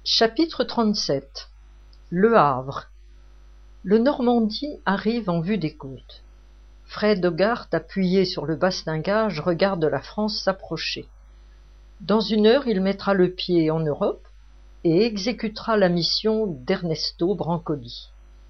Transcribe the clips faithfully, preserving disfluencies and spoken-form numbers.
Chapitre trente-sept. Le Havre. Le Normandie arrive en vue des côtes. Fred Hogarth, appuyé sur le bastingage, regarde la France s'approcher. Dans une heure, il mettra le pied en Europe et exécutera la mission d'Ernesto Brancoli.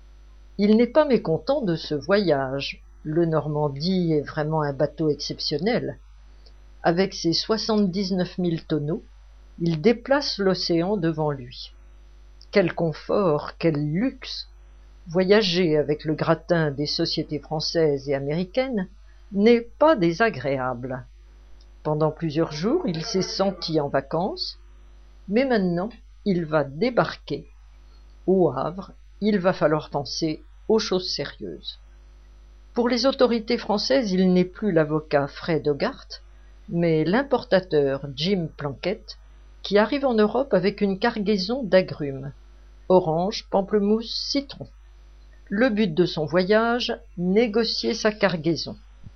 Il n'est pas mécontent de ce voyage. Le Normandie est vraiment un bateau exceptionnel. Avec ses soixante-dix-neuf mille tonneaux, il déplace l'océan devant lui. Quel confort, quel luxe! Voyager avec le gratin des sociétés françaises et américaines n'est pas désagréable. Pendant plusieurs jours, il s'est senti en vacances, mais maintenant, il va débarquer. Au Havre, il va falloir penser aux choses sérieuses. Pour les autorités françaises, il n'est plus l'avocat Fred Hogarth, mais l'importateur Jim Plunkett, qui arrive en Europe avec une cargaison d'agrumes, oranges, pamplemousse, citron. Le but de son voyage, négocier sa cargaison.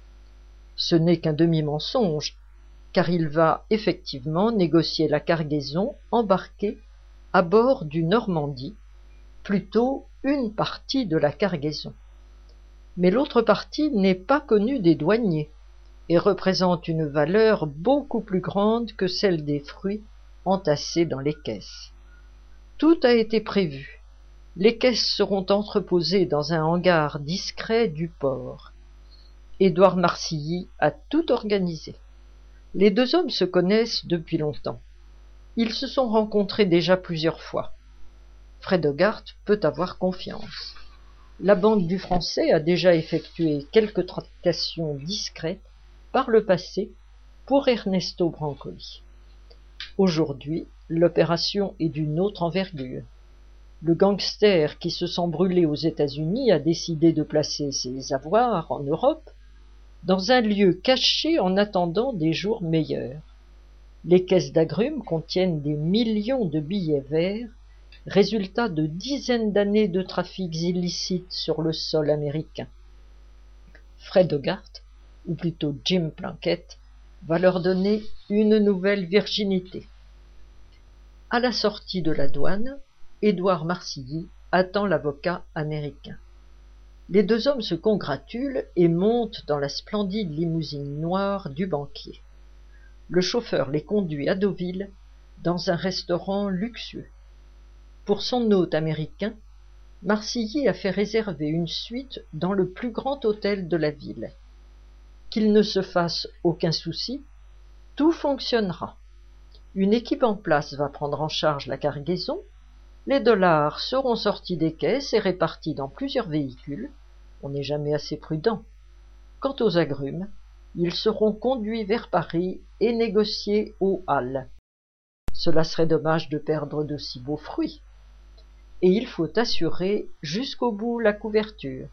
Ce n'est qu'un demi-mensonge, car il va effectivement négocier la cargaison embarquée à bord du Normandie, plutôt une partie de la cargaison. Mais l'autre partie n'est pas connue des douaniers et représente une valeur beaucoup plus grande que celle des fruits entassés dans les caisses. Tout a été prévu. Les caisses seront entreposées dans un hangar discret du port. Édouard Marcilly a tout organisé. Les deux hommes se connaissent depuis longtemps. Ils se sont rencontrés déjà plusieurs fois. Fred Hogarth peut avoir confiance. La Banque du Français a déjà effectué quelques tractations discrètes par le passé pour Ernesto Brancoli. Aujourd'hui, l'opération est d'une autre envergure. Le gangster qui se sent brûler aux États-Unis a décidé de placer ses avoirs en Europe dans un lieu caché en attendant des jours meilleurs. Les caisses d'agrumes contiennent des millions de billets verts, résultat de dizaines d'années de trafics illicites sur le sol américain. Fred Hogarth, ou plutôt Jim Plunkett, va leur donner une nouvelle virginité. À la sortie de la douane, Édouard Marcilly attend l'avocat américain. Les deux hommes se congratulent et montent dans la splendide limousine noire du banquier. Le chauffeur les conduit à Deauville, dans un restaurant luxueux. Pour son hôte américain, Marcilly a fait réserver une suite dans le plus grand hôtel de la ville. Qu'il ne se fasse aucun souci, tout fonctionnera. Une équipe en place va prendre en charge la cargaison, les dollars seront sortis des caisses et répartis dans plusieurs véhicules, on n'est jamais assez prudent. Quant aux agrumes, ils seront conduits vers Paris et négociés aux Halles. Cela serait dommage de perdre de si beaux fruits. Et il faut assurer jusqu'au bout la couverture.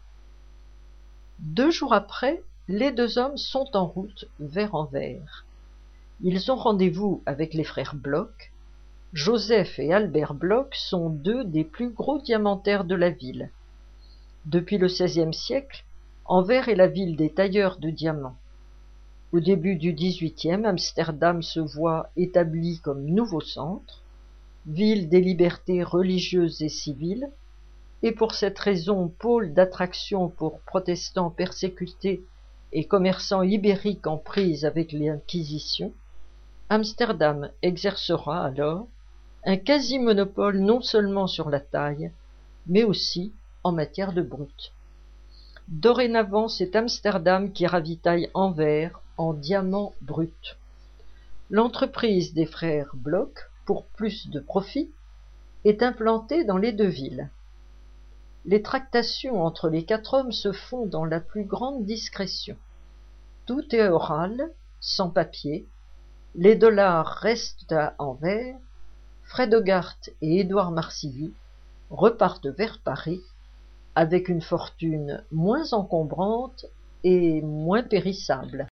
Deux jours après, les deux hommes sont en route vers Anvers. Ils ont rendez-vous avec les frères Bloch. Joseph et Albert Bloch sont deux des plus gros diamantaires de la ville. Depuis le seizième siècle, Anvers est la ville des tailleurs de diamants. Au début du dix-huitième, Amsterdam se voit établie comme nouveau centre, ville des libertés religieuses et civiles, et pour cette raison pôle d'attraction pour protestants persécutés et commerçants ibériques en prise avec l'Inquisition, Amsterdam exercera alors un quasi-monopole non seulement sur la taille, mais aussi en matière de brut. Dorénavant, c'est Amsterdam qui ravitaille Anvers en diamants bruts. L'entreprise des frères Bloch, pour plus de profit, est implantée dans les deux villes. Les tractations entre les quatre hommes se font dans la plus grande discrétion. Tout est oral, sans papier. Les dollars restent à Anvers. Fred Hogarth et Édouard Marcilly repartent vers Paris avec une fortune moins encombrante et moins périssable.